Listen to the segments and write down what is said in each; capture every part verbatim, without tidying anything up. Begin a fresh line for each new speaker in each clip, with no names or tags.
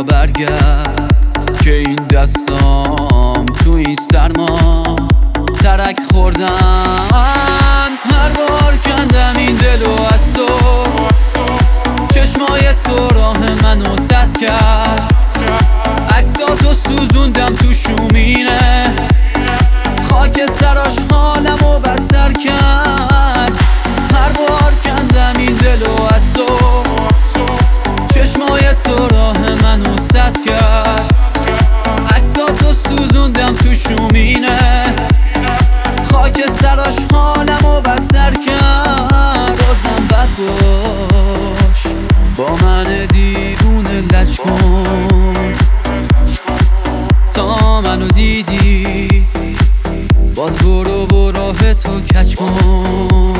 برگرد که این دستام تو این سرما ترک خوردن. هر بار کندم این دلو از تو، چشمای تو راه منو سد کرد. عکساتو سوزوندم تو شومینه، خاک سراش حالمو بدتر کرد. هر بار کندم این دلو از تو، چشمای تو راه منو سد کرد. عکساتو سوزوندم تو شومینه، خاک سراش حالمو بدتر کرد. بازم بد باش با من دیوونه لج کن، تا منو دیدی باز برو و راه تو کج کن.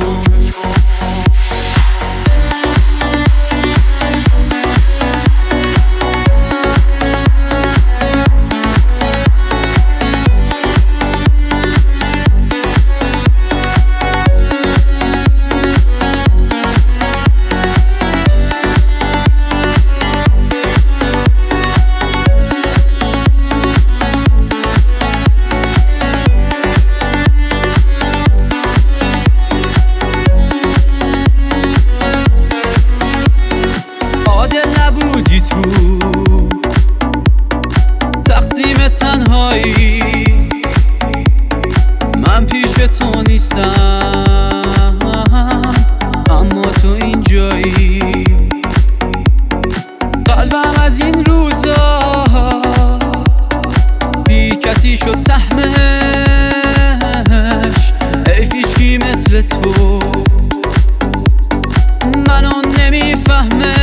تو تقسیم تنهایی من پیش تو نیستم، اما تو اینجایی. قلبم از این روزا بی کسی شد سهمش، حیفیشکی مثل تو منو نمیفهمه.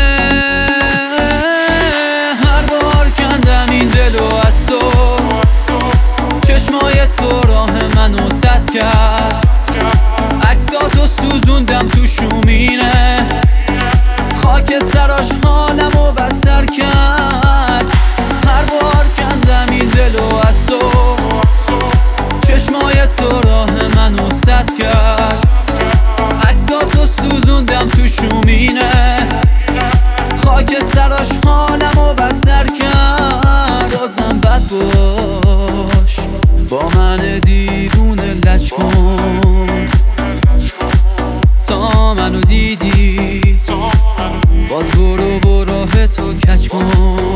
از تو چشمای تو راه منو سد کرد. عکساتو سوزوندم تو شومینه، خاک سراش حالمو بدتر کرد. هر بار کندم این دلو از تو، چشمای تو راه منو سد کرد. عکساتو سوزوندم تو شومینه، خاک سراش حالمو بدتر کرد. بازم بد باش با من دیوونه لج کن، تا منو دیدی باز برو و راه تو کج کن.